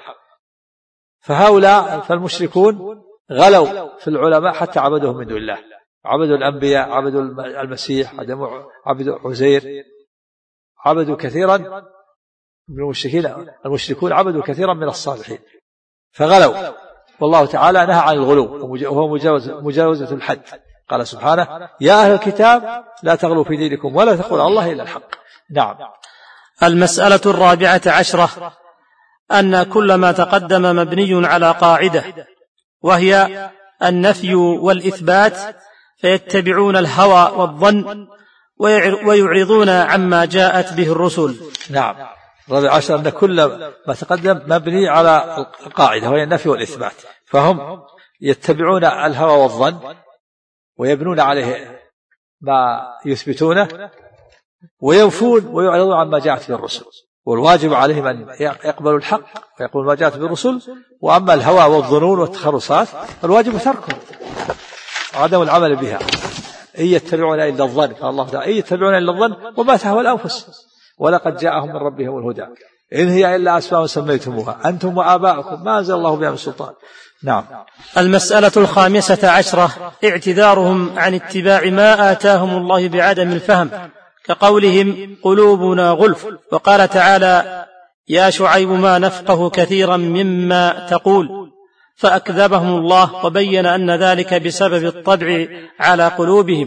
فالمشركون غلوا في العلماء حتى عبدوهم من دون الله، عبدوا الأنبياء، عبدوا المسيح، عبدوا عزير، عبدوا كثيرا من المشركين. المشركون عبدوا كثيرا من الصالحين فغلوا، والله تعالى نهى عن الغلو وهو مجاوزة الحد. قال سبحانه يا أهل الكتاب لا تغلوا في دينكم ولا تقولوا على الله إلا الحق. نعم. المسألة 14 أن كل ما تقدم مبني على قاعدة، وهي النفي والإثبات، فيتبعون الهوى والظن ويعرضون عما جاءت به الرسل. نعم. 14 أن كل ما تقدم مبني على القاعدة وهي النفي والإثبات، فهم يتبعون الهوى والظن ويبنون عليه ما يثبتونه، وينفون ويعرضون عما جاءت به الرسل. والواجب عليهم أن يقبلوا الحق ويقولوا ما جاءت به الرسل، وأما الهوى والظنون والتخرصات الواجب تركه وعدم العمل بها. إن يتبعون إلا الظن، قال الله تعالى إن يتبعون إلا الظن وما تهوى الأنفس، ولقد جاءهم من ربهم الهدى إن هي إلا أسماء سميتموها أنتم وآباؤكم ما أنزل الله بها من سلطان. نعم. المسألة 15 اعتذارهم عن اتباع ما آتاهم الله بعدم الفهم، كقولهم قلوبنا غلف، وقال تعالى يا شعيب ما نفقه كثيرا مما تقول، فأكذبهم الله وبين أن ذلك بسبب الطبع على قلوبهم،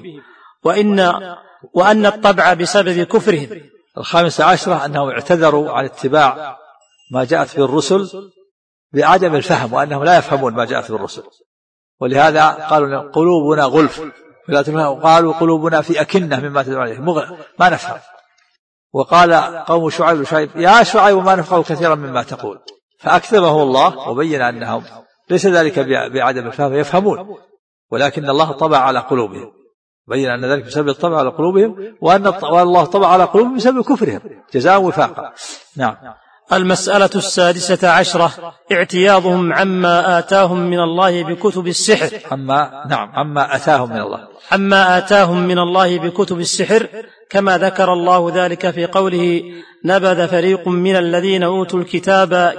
وأن الطبع بسبب كفرهم. 15 أنهم اعتذروا عن اتباع ما جاءت به الرسل بعدم الفهم، وأنهم لا يفهمون ما جاءت به الرسل، ولهذا قالوا قلوبنا غلف، وقالوا قلوبنا في أكنة مما تدعو عليه ما نفهم. وقال قوم شعيب يا شعيب ما نفقه كثيرا مما تقول، فأكذبه الله وبين أنهم ليس ذلك بعدم الفهم، يفهمون ولكن الله طبع على قلوبهم، بين أن ذلك بسبب الطبع على قلوبهم، وأن الله طبع على قلوبهم بسبب كفرهم جزاء وفاقا. نعم. المسألة 16 اعتياضهم عما آتاهم من الله بكتب السحر. عما أتاهم من الله، عما آتاهم من الله بكتب السحر، كما ذكر الله ذلك في قوله نبذ فريق من الذين أوتوا الكتاب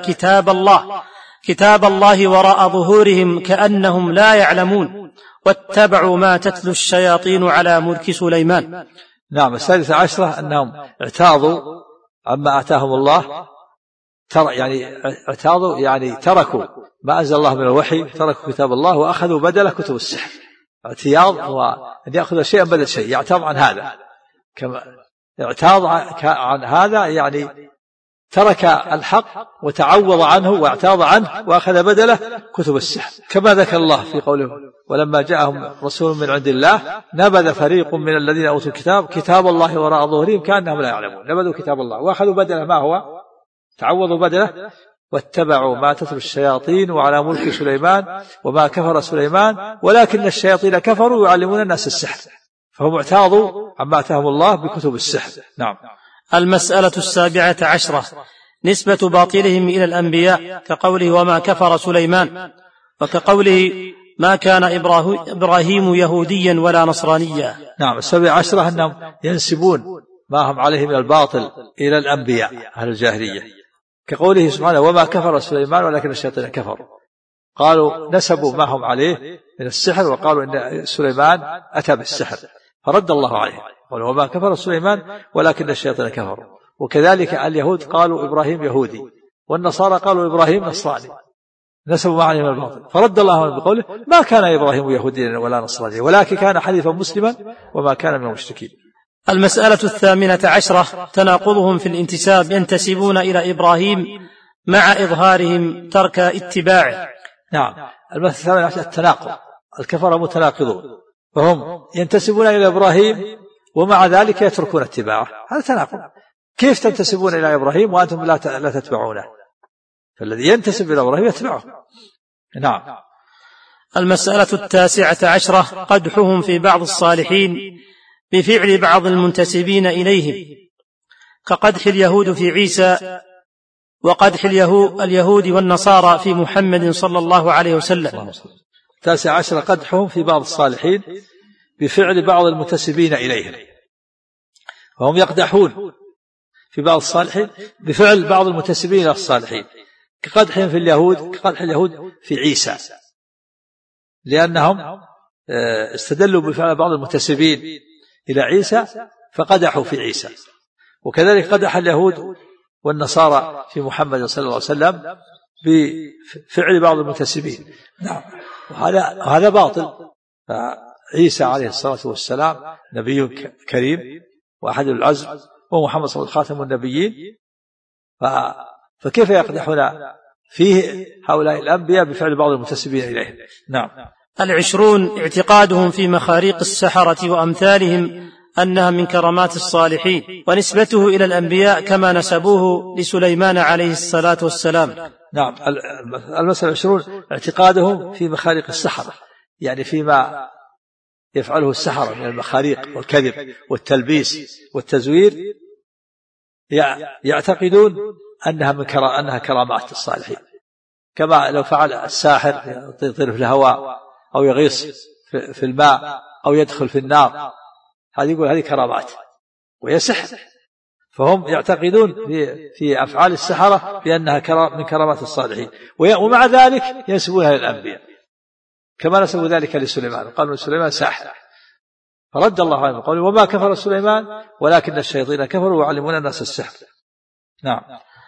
كتاب الله وراء ظهورهم كأنهم لا يعلمون، واتبعوا ما تتلو الشياطين على ملك سليمان. نعم. 16 أنهم اعتاضوا عما آتاهم الله، اعتاضوا يعني تركوا ما أنزل الله من الوحي، تركوا كتاب الله وأخذوا بدله كتب السحر. اعتياض هو أن يأخذ شيئا بدل شيء، يعتاض عن هذا، كما اعتاض عن هذا يعني ترك الحق وتعوض عنه واعتاض عنه وأخذ بدله كتب السحر، كما ذكر الله في قوله ولما جاءهم رسول من عند الله نبذ فريق من الذين أوتوا الكتاب كتاب الله وراء ظهورهم كأنهم لا يعلمون. نبذوا كتاب الله وأخذوا بدله، ما هو تعوضوا بدله، واتبعوا ما تتلو الشياطين وعلى ملك سليمان وما كفر سليمان ولكن الشياطين كفروا يعلمون الناس السحر، فهم اعتاضوا عما آتاهم الله بكتب السحر. نعم. المسألة 17 نسبة باطلهم إلى الأنبياء، كقوله وما كفر سليمان، وكقوله ما كان إبراهيم يهوديا ولا نصرانيا. نعم. 17 أنهم ينسبون ما هم عليه من الباطل إلى الأنبياء أهل الجاهلية، كقوله سبحانه وما كفر سليمان ولكن الشياطين كفروا، قالوا نسبوا ما هم عليه من السحر وقالوا إن سليمان أتى بالسحر، فرد الله عليه قالوا وما كفر سليمان ولكن الشياطين كفروا. وكذلك اليهود قالوا إبراهيم يهودي، والنصارى قالوا إبراهيم نصراني، نسبوا ما عليه من الباطل، فرد الله عليه بقوله ما كان إبراهيم يهوديا ولا نصرانيا ولكن كان حنيفا مسلما وما كان من المشركين. المسألة 18 تناقضهم في الانتساب، ينتسبون إلى إبراهيم مع إظهارهم ترك اتباعه. نعم. المسألة 18 التناقض، الكفرة متناقضون، فهم ينتسبون إلى إبراهيم ومع ذلك يتركون اتباعه، هذا تناقض. كيف تنتسبون إلى إبراهيم وأنتم لا تتبعونه؟ فالذي ينتسب إلى إبراهيم يتبعه. نعم. المسألة 19 قدحهم في بعض الصالحين بفعل بعض المنتسبين إليهم، كقدح اليهود في عيسى، وقدح اليهود والنصارى في محمد صلى الله عليه وسلم. 19 قدحهم في بعض الصالحين بفعل بعض المنتسبين إليهم، وهم يقدحون في بعض الصالحين بفعل بعض المنتسبين إلى الصالحين، كقدحهم في اليهود، كقدح اليهود في عيسى، لأنهم استدلوا بفعل بعض المنتسبين إلى عيسى فقدحوا في عيسى، وكذلك قدح اليهود والنصارى في محمد صلى الله عليه وسلم بفعل بعض المنتسبين. نعم. وهذا باطل. فعيسى عليه الصلاة والسلام نبي كريم وأحد العزم، ومحمد صلى الله عليه وسلم خاتم النبيين، فكيف يقدحون فيه هؤلاء الأنبياء بفعل بعض المنتسبين إليه؟ نعم. 20 اعتقادهم في مخاريق السحرة وأمثالهم أنها من كرامات الصالحين، ونسبته إلى الأنبياء كما نسبوه لسليمان عليه الصلاة والسلام. نعم. المسألة 20 اعتقادهم في مخاريق السحرة، يعني فيما يفعله السحرة من المخاريق والكذب والتلبيس والتزوير، يعتقدون أنها كرامات الصالحين، كما لو فعل الساحر يطير في الهواء أو يغيص في الماء أو يدخل في النار، هذه يقول هذه كرامات وهي سحر، فهم يعتقدون في أفعال السحرة بأنها من كرامات الصالحين، ومع ذلك ينسبونها للأنبياء، كما نسبوا ذلك لسليمان، قالوا سليمان ساحر، فرد الله عنه قال وما كفر سليمان ولكن الشياطين كفروا يعلمون الناس السحر. نعم.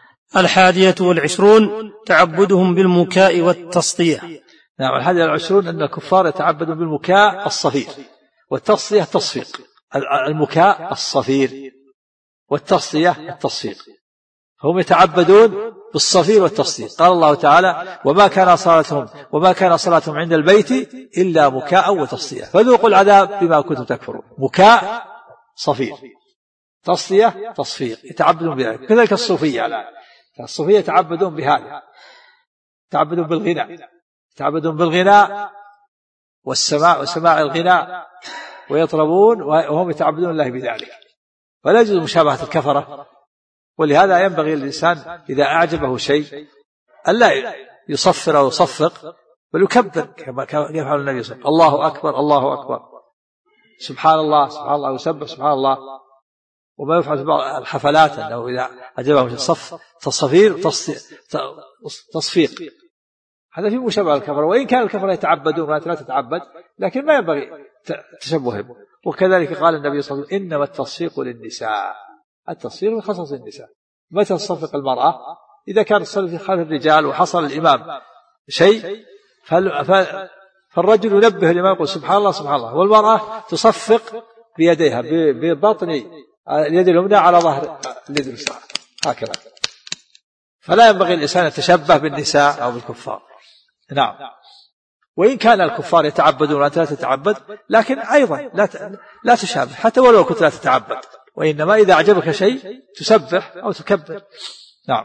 21 تعبدهم بالمكاء والتصدية. نعم. 21 أن الكفار يتعبدون بالمكاء الصفير والتصدية التصفيق. المكاء الصفير والتصدية التصفيق، هم يتعبدون بالصفير والتصديق. قال الله تعالى وما كان صلاتهم عند البيت إلا مكاء وتصدية فذوقوا العذاب بما كنتم تكفرون. مكاء صفير، تصدية تصفيق، يتعبدون بذلك. كذلك الصوفية الآن، الصوفية يتعبدون بهذا، يتعبدون بالغناء، يتعبدون بالغناء وسماع الغناء، ويطربون وهم يتعبدون الله بذلك، ولا يجوز مشابهة الكفرة. ولهذا ينبغي للإنسان إذا أعجبه شيء ألا يصفر أو يصفق، بل يكبر كما يفعل النبي صلى الله عليه وسلم، الله أكبر الله أكبر، سبحان الله سبحان الله، ويسبح سبحان الله. وما يفعل في بعض الحفلات أنه إذا أعجبه تصفير تصفيق، هذا فيه مشابهة الكفرة. وإن كان الكفرة يتعبدون ولا تتعبد، لكن ما ينبغي تشبههم. وكذلك قال النبي صلى الله عليه وسلم إنما التصفيق للنساء، التصفيق من خصص النساء. متى تصفق المرأة؟ إذا كانت تصلي في خلف الرجال وحصل الإمام شيء فالرجل ينبه الإمام يقول سبحان الله سبحان الله، والمرأة تصفق بيديها ببطن اليد اليمنى على ظهر اليد اليسرى هكذا. فلا ينبغي الإنسان يتشبه بالنساء أو بالكفار. نعم. وإن كان الكفار يتعبدون وأنت لا تتعبد، لكن أيضا لا تشابه، حتى ولو كنت لا تتعبد، وإنما إذا أعجبك شيء تسبح أو تكبر. نعم.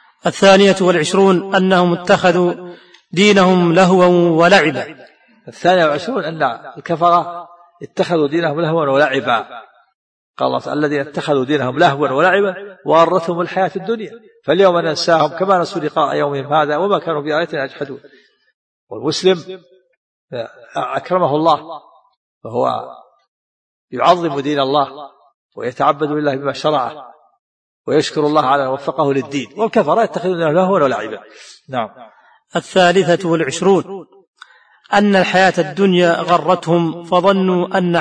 22 أنهم اتخذوا دينهم لهوا ولعبا. 22 أن الكفرة اتخذوا دينهم لهوا ولعبا. قال الله الذين اتخذوا دينهم لهوا ولعبا وغرتهم الحياة الدنيا فاليوم ننساهم كما نسوا لقاء يومهم هذا وما كانوا بآياتنا يجحدون. والمسلم أكرمه الله فهو يعظم دين الله ويتعبد بالله بما شرعه ويشكر الله على أن وفقه للدين، والكفرة يتخذون لهوا ولعبا. نعم. 23 أن الحياة الدنيا غرتهم فظنوا أن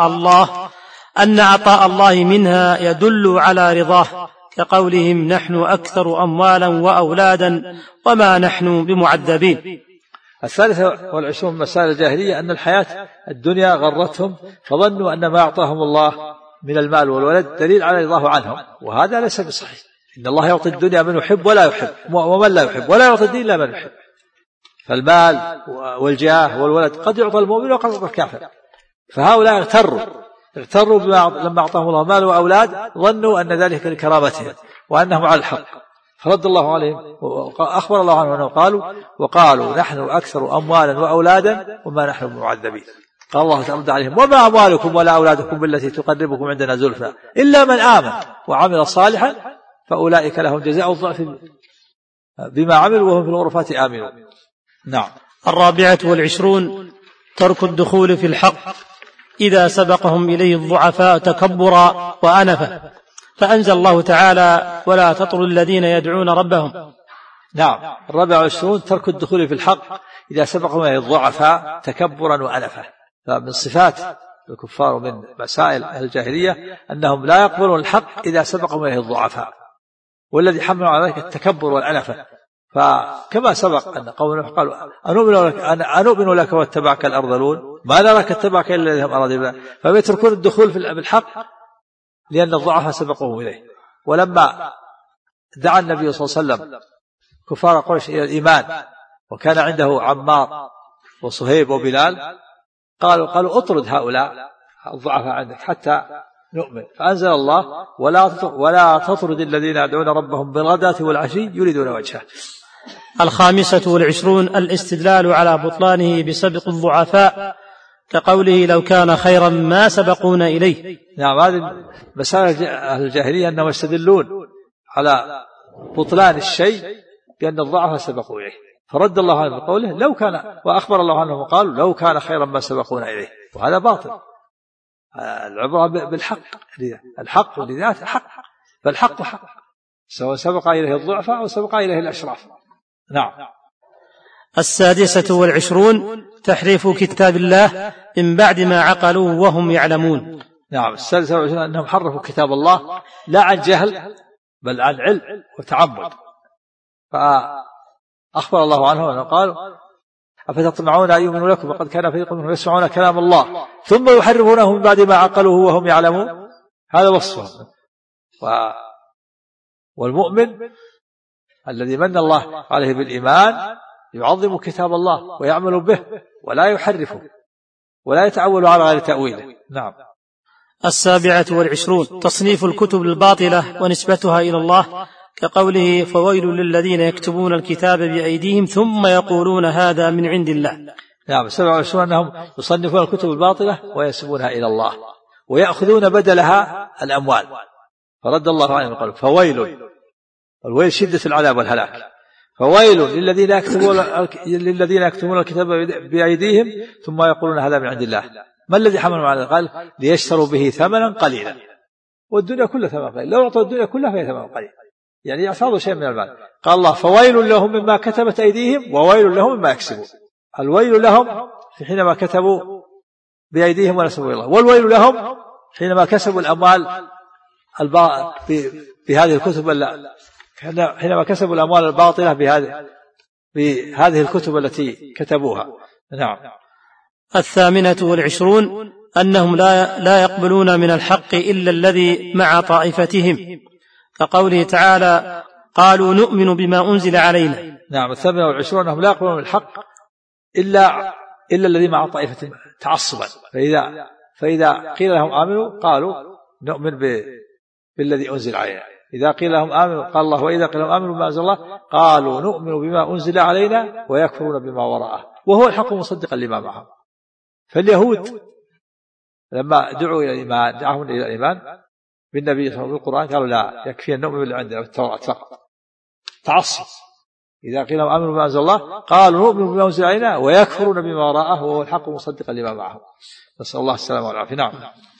عطاء الله منها يدل على رضاه، كقولهم نحن أكثر أموالا وأولادا وما نحن بمعذبين. 23 من مسائل الجاهلية أن الحياة الدنيا غرتهم فظنوا أن ما أعطاهم الله من المال والولد دليل على رضاه عنهم، وهذا ليس بصحيح. إن الله يعطي الدنيا من يحب ولا يحب ومن لا يحب، ولا يعطي الدين إلا من يحب. فالمال والجاه والولد قد يعطى المؤمن وقد يعطى الكافر. فهؤلاء اغتروا لما أعطاهم الله مال وأولاد، ظنوا أن ذلك لكرامتهم وأنهم على الحق، فرد الله عليهم وأخبر الله عنهم أنه وقالوا نحن أكثر أموالا وأولادا وما نحن بمعذبين. قال الله تعالى عليهم وما أموالكم ولا أولادكم بالتي تقربكم عندنا زلفى إلا من آمن وعمل صالحا فأولئك لهم جزاء الضعف بما عملوا وهم في الغرفات آمنون. نعم. 24 ترك الدخول في الحق إذا سبقهم إليه الضعفاء تكبرا وأنفا، فأنزل الله تعالى ولا تطروا الذين يدعون ربهم. نعم. 24 ترك الدخول في الحق إذا سبقهم إليه الضعفاء تكبرا وأنفا. فمن صفات الكفار ومن مسائل الجاهلية أنهم لا يقبلون الحق إذا سبقهم إليه الضعفاء، والذي حملوا على ذلك التكبر والأنفة. فكما سبق أن قوم نوح قالوا أنؤمن لك واتبعك الأرذلون ما نراك اتبعك إلا الذين أرادوا به، فيتركون الدخول في الحق لأن الضعفاء سبقوه إليه. ولما دعا النبي صلى الله عليه وسلم كفار قريش إلى الإيمان وكان عنده عمار وصهيب وبلال قالوا اطرد هؤلاء الضعفاء عندك حتى نؤمن، فأنزل الله ولا تطرد الذين يدعون ربهم بالغداة والعشي يريدون وجهه. 25 الاستدلال على بطلانه بسبق الضعفاء، كقوله لو كان خيرا ما سبقونا إليه. نعم. هذه مسائل الجاهلية أنهم يستدلون على بطلان الشيء بأن الضعفاء سبقوا إليه، فرد الله عنه بقوله لو كان، وأخبر الله عنه وقالوا لو كان خيرا ما سبقونا إليه، وهذا باطل. العبرة بالحق، الحق لذاته حق، فالحق حق سواء سبق إليه الضعفاء أو سبق إليه الأشراف. نعم. 26 تحريف كتاب الله من بعد ما عقلوه وهم يعلمون. نعم. 26 أنهم حرفوا كتاب الله لا عن جهل بل عن علم وتعمد. فأخبر الله عنه أنه قال أفتطمعون أن يؤمنوا لكم وقد كان فريق منهم يسمعون كلام الله ثم يحرفونه من بعد ما عقلوه وهم يعلمون. هذا وصفه. والمؤمن الذي من الله عليه بالإيمان يعظم كتاب الله ويعمل به ولا يحرفه ولا يتعول على غير تأويله. نعم. 27 تصنيف الكتب الباطلة ونسبتها إلى الله كقوله فويل للذين يكتبون الكتاب بأيديهم ثم يقولون هذا من عند الله. نعم. 27 أنهم يصنفون الكتب الباطلة وينسبونها إلى الله ويأخذون بدلها الأموال. فرد الله عنهم وقال فويل، الويل شدة العذاب والهلاك. فويل للذين يكتبون الكتاب بأيديهم ثم يقولون هذا من عند الله. ما الذي حملهم على ذلك؟ قال ليشتروا به ثمنا قليلا والدنيا كلها ثمن قليل. لو أعطوا الدنيا كلها فهي ثمن قليل، يعني يعترضوا شيء من المال. قال الله فويل لهم مما كتبت أيديهم وويل لهم مما يكسبون. الويل لهم حينما كتبوا بأيديهم ونسبوا الله، والويل لهم حينما كسبوا الأموال بهذه الكتب، حينما كسبوا الأموال الباطلة بهذه الكتب التي كتبوها. نعم. 28 أنهم لا يقبلون من الحق إلا الذي مع طائفتهم كقوله تعالى قالوا نؤمن بما أنزل علينا. نعم. 28 أنهم لا يقبلون من الحق إلا الذي مع طائفة تعصبا. فإذا قيل لهم آمنوا قالوا نؤمن بالذي أنزل علينا. إذا قيل لهم آمنوا قال الله وإذا قيل لهم آمنوا بما أنزل الله قالوا نؤمن بما أنزل علينا ويكفرون بما وراءه وهو الحق مصدقا لما معهم. فاليهود لما دعوا إلى الإيمان دعاهم إلى الإيمان بالنبي صلى الله عليه وسلم بالقرآن قالوا لا يكفي أن نؤمن باللي عندنا بالتوراة فقط. تعصب. إذا قيل لهم آمنوا بما أنزل الله قالوا نؤمن بما أنزل علينا ويكفرون بما وراءه وهو الحق مصدقا لما معهم. نسأل الله السلامة والعافية. نعم.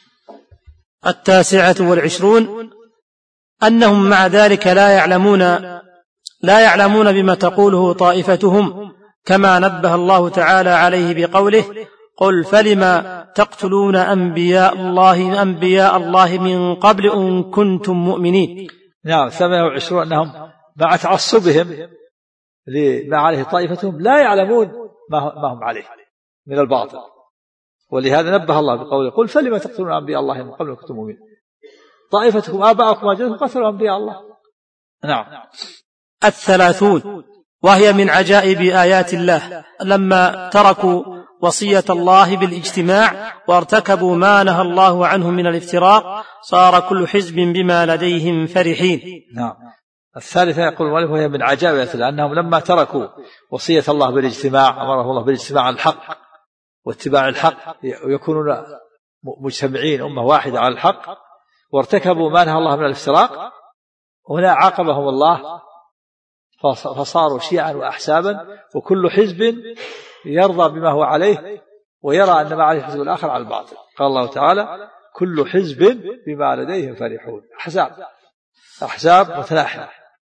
29 أنهم مع ذلك لا يعلمون بما تقوله طائفتهم كما نبه الله تعالى عليه بقوله قل فلما تقتلون أنبياء الله من قبل إن كنتم مؤمنين. نعم. 28 أنهم مع تعصبهم لما عليه طائفتهم لا يعلمون ما هم عليه من الباطل، ولهذا نبه الله بقوله قل فلما تقتلون أنبياء الله من قبل إن كنتم مؤمنين. طائفتكم آباءكم وأجدادكم قتلوا أنبياء الله. نعم. 30 وهي من عجائب آيات الله لما تركوا وصية الله بالاجتماع وارتكبوا ما نهى الله عنه من الافتراق صار كل حزب بما لديهم فرحين. نعم. 3 يقول المؤلف وهي من عجائب آيات الله أنهم لما تركوا وصية الله بالاجتماع أمره الله بالاجتماع على الحق واتباع الحق ويكونون مجتمعين أمة واحدة على الحق وارتكبوا ما نهى الله من الافتراق هنا عاقبهم الله فصاروا شيعا وأحسابا وكل حزب يرضى بما هو عليه ويرى أن ما عليه الحزب الآخر على الباطل. قال الله تعالى كل حزب بما لديهم فرحون. أحزاب متناحرة.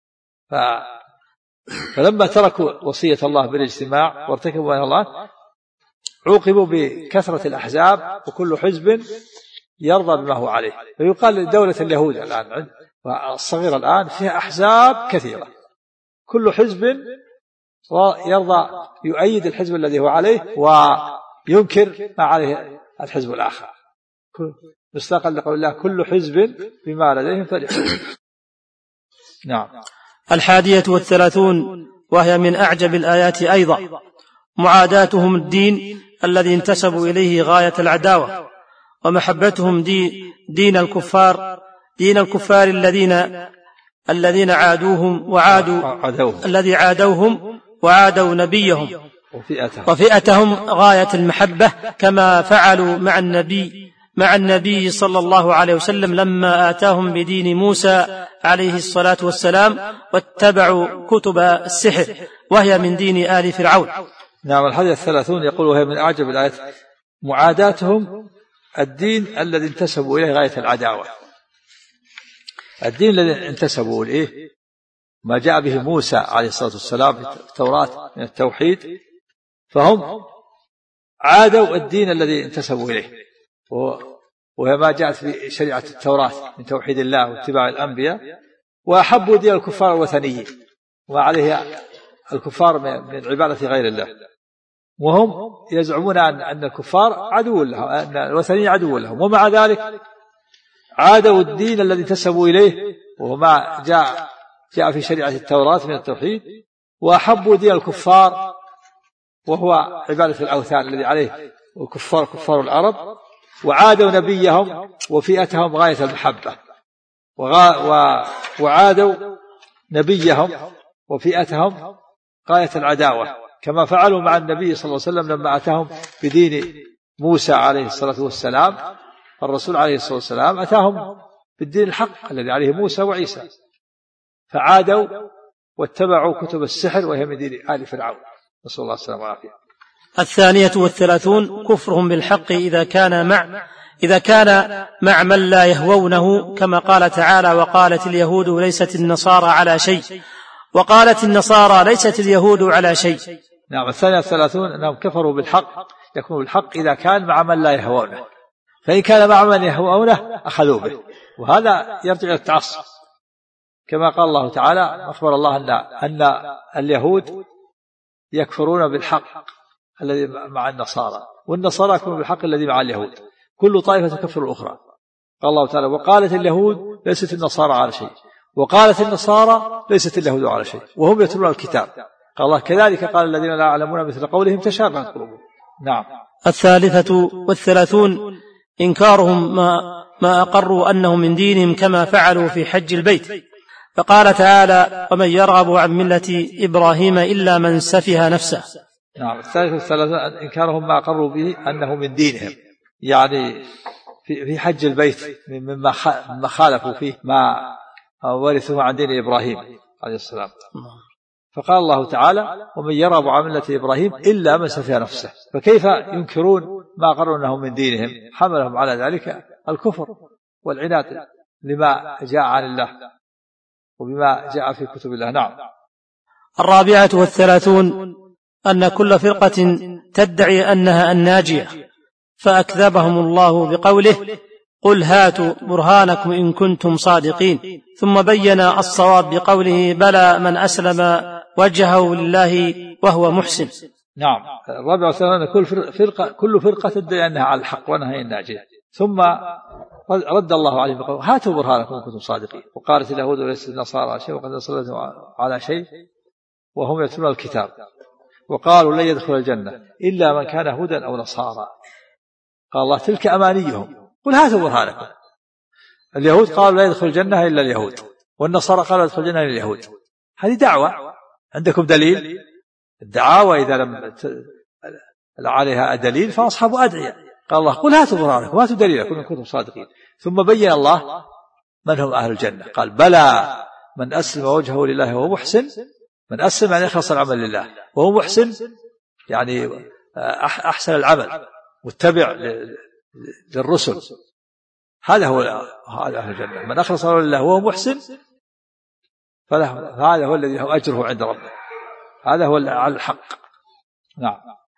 فلما تركوا وصية الله بالاجتماع وارتكبوا ما نهى الله عوقبوا بكثرة الأحزاب وكل حزب يرضى بما هو عليه. فيقال دولة اليهود الآن الصغيرة الآن فيها أحزاب كثيرة كل حزب يرضى يؤيد الحزب الذي هو عليه وينكر ما عليه الحزب الآخر مصداقا لقول الله كل حزب بما لديهم فرحون. نعم. 31 وهي من أعجب الآيات أيضا معاداتهم الدين الذي انتسبوا إليه غاية العداوة ومحبتهم دين الكفار الذين عادوهم الذي عادوهم وعادوا نبيهم وفئتهم غاية المحبة كما فعلوا مع النبي صلى الله عليه وسلم لما آتاهم بدين موسى عليه الصلاة والسلام واتبعوا كتب السحر وهي من دين آل فرعون. نعم. 31 يقول وهي من أعجب الآيات معاداتهم الدين الذي انتسبوا إليه غاية العداوة الدين الذي انتسبوا إليه ما جاء به موسى عليه الصلاة والسلام في التوراة من التوحيد، فهم عادوا الدين الذي انتسبوا إليه، وهي ما جاءت في شريعة التوراة من توحيد الله واتباع الأنبياء، وأحبوا دين الكفار الوثنيين وما عليه الكفار من عبادة غير الله، وهم يزعمون أن الكفار عدو لهم، أن الوثنيين عدو لهم، ومع ذلك عادوا الدين الذي انتسبوا إليه وما جاء في شريعة التوراة من التوحيد، وأحبوا دين الكفار وهو عبادة الأوثان الذي عليه كفار العرب، وعادوا نبيهم وفئتهم غاية المحبة، وعادوا نبيهم وفئتهم غاية العداوة، كما فعلوا مع النبي صلى الله عليه وسلم لما أتاهم بدين موسى عليه الصلاة والسلام. الرسول عليه الصلاة والسلام أتاهم بالدين الحق الذي عليه موسى وعيسى، فعادوا واتبعوا كتب السحر وهي من دين آل فرعون، نسأل الله السلامة والعافية. 32 كفرهم بالحق إذا كان مع من لا يهوونه، كما قال تعالى: وقالت اليهود ليست النصارى على شيء، وقالت النصارى ليست اليهود على شيء. نعم. 32 أنهم كفروا بالحق، يكون بالحق إذا كان مع من لا يهوونه، فإن كان مع من يهوونه أخذوا به، وهذا يرجع إلى التعصب، كما قال الله تعالى أخبر الله أن اليهود يكفرون بالحق الذي مع النصارى، والنصارى يكفرون بالحق الذي مع اليهود، كل طائفة تكفر الأخرى. قال الله تعالى: وقالت اليهود ليست النصارى على شيء، وقالت النصارى ليست اليهود على شيء، وهم يتلون الكتاب. قال الله: كذلك قال الذين لا يعلمون مثل قولهم تشابهت قلوبهم. نعم. 33 إنكارهم ما أقروا أنه من دينهم، كما فعلوا في حج البيت، فقال تعالى: ومن يرغب عن ملة إبراهيم إلا من سفه نفسه. نعم. 33 إنكارهم ما أقروا به أنه من دينهم، يعني في حج البيت مما خالفوا فيه ما ورثوا عن دين إبراهيم عليه السلام. فقال الله تعالى: ومن يرغب عن ملة إبراهيم إلا من سفه نفسه، فكيف ينكرون ما قرروا أنه من دينهم؟ حملهم على ذلك الكفر والعناد لما جاء عن الله وبما جاء في كتب الله. نعم. 34 أن كل فرقة تدعي أنها الناجية، فأكذبهم الله بقوله: قل هاتوا برهانكم إن كنتم صادقين، ثم بين الصواب بقوله: بلى من أسلم وجهه لله وهو محسن. نعم. 34 كل فرقة تدعي أنها على الحق وأنها هي الناجية، ثم رد الله عليه بقوله: هاتوا برهانكم إن كنتم صادقين. وقالت اليهود ليست النصارى على شيء، وقد أرسلتهم على شيء وهم يتلون الكتاب، وقالوا لن يدخل الجنة إلا من كان هودا أو نصارى. قال الله: تلك أمانيهم، قل هاتوا برهانكم. اليهود قالوا لا يدخل الجنة إلا اليهود، والنصارى قالوا يدخل الجنة إلا اليهود. هذه دعوة، عندكم دليل؟ الدعاوى إذا لم عليها دليل فأصحاب أدعية. قال الله: قل هاتوا برهانكم، هاتوا دليلكم إن كنتم صادقين. ثم بين الله من هم أهل الجنة، قال: بلى من أسلم وجهه لله وهو محسن. من أسلم يعني أخلص العمل لله، وهو محسن يعني أحسن العمل متبع للرسل، هذا هو أهل الجنة. من أخلص العمل لله وهو محسن فهذا هو الذي له أجره عند ربه، هذا هو على الحق. نعم.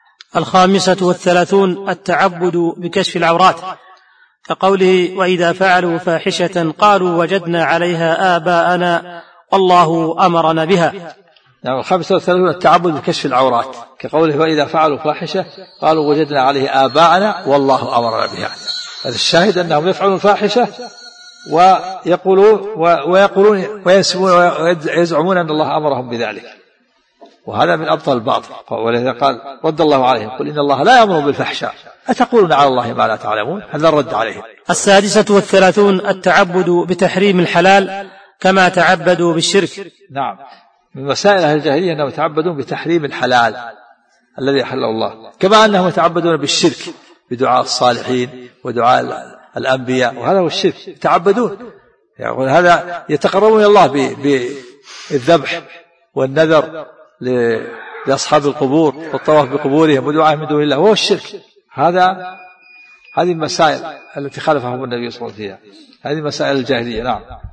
35 التعبد بكشف العورات، كقوله: وإذا فعلوا فاحشة قالوا وجدنا عليها آباءنا والله أمرنا بها. نعم. 35 التعبد بكشف العورات، كقوله: وإذا فعلوا فاحشة قالوا وجدنا عليه آباءنا والله أمرنا بها. هذا الشاهد أنهم يفعلون الفاحشة ويقولون وينسبون ويزعمون أن الله أمرهم بذلك، وهذا من أبطل الباطل. ولذا قال رد الله عليهم: قل إن الله لا يأمر بالفحشاء أتقولون على الله ما لا تعلمون. هذا الرد عليهم. 36 التعبد بتحريم الحلال، كما تعبدوا بالشرك. نعم. من مسائل أهل الجاهلية أنهم يتعبدون بتحريم الحلال الذي أحله الله، كما أنهم يتعبدون بالشرك بدعاء الصالحين ودعاء الأنبياء، وهذا هو الشرك. يتعبدون، يقول هذا يتقربون إلى الله بالذبح والنذر لأصحاب القبور والطواف بقبورهم ودعاء من دون الله، وهو الشرك. هذه المسائل التي خالفهم النبي صلى الله عليه وسلم فيها، هذه مسائل الجاهلية. نعم.